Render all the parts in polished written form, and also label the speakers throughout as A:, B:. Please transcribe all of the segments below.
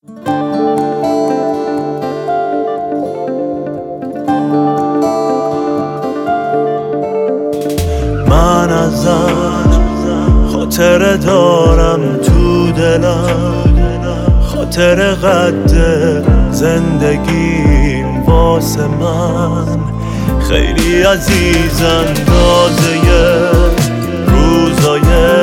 A: من ازت خاطره دارم تو دلم، خاطر قد زندگیم واسه من خیلی عزیز اندازه روزای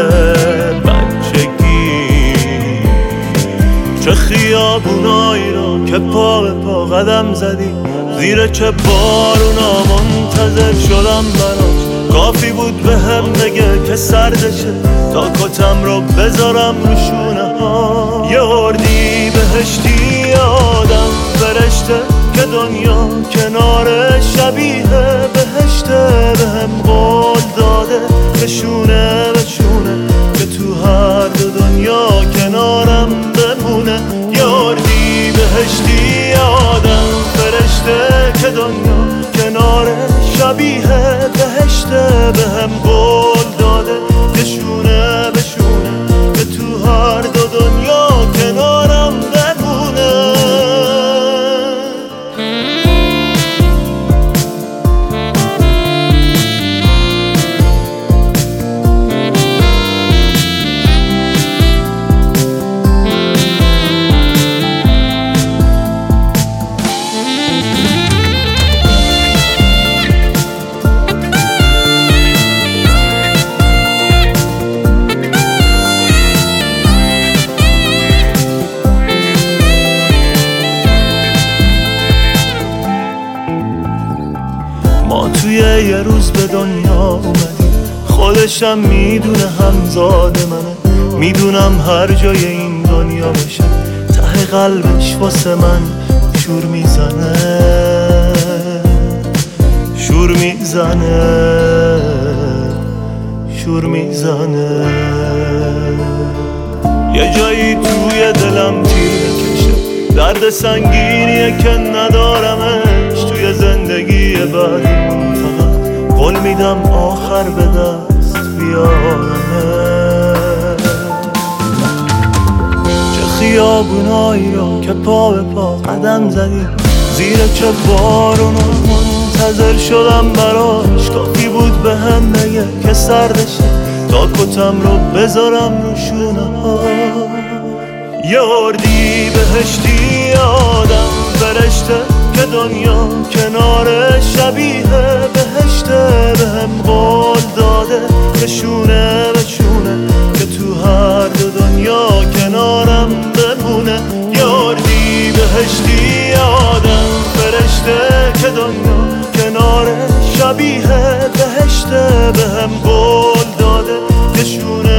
A: بچگی. چه خیابونایی رو که پا به پا قدم زدی، زیر چه بارونا منتظر شدم براش. کافی بود به هم بگه که سردشه تا کتم رو بذارم رو شونه ها. یه اردی بهشتی آدم فرشته که دنیا کنار شبیه بهشته. به هم قول داده بشونه که تو هر دو دنیا کنارم بمونه. یه اردی بهشتی آدم فرشته که دنیا کنار شبیه بهشته. به هم قول داده بشونه که تو هر دو دنیا کنارم بمونه. ما توی یه روز به دنیا اومدیم، خودشم میدونه همزاد منه. میدونم هر جای این دنیا باشه ته قلبش واسه من شور میزنه. یه جایی توی دلم تیر میکشه، درد سنگینیه که ندارمش توی زندگی بعدی. فقط قول میدم آخر به دست بیارمه. چه خیابونایی رو که پا به پا قدم زدی، زیر چه بارونا منتظر شدم براش. کافی بود به هم بگه که سردشه تا کتم رو بذارم رو شونه ها. یه اردی بهشتی آدم فرشته که دنیا کنار شبیه بهشته. به هم قول داده بشونه که تو هر دو دنیا کنارم بمونه. یه اردی بهشتی آدم فرشته که دنیا کنار شبیه بهشته. به هم قول داده بشونه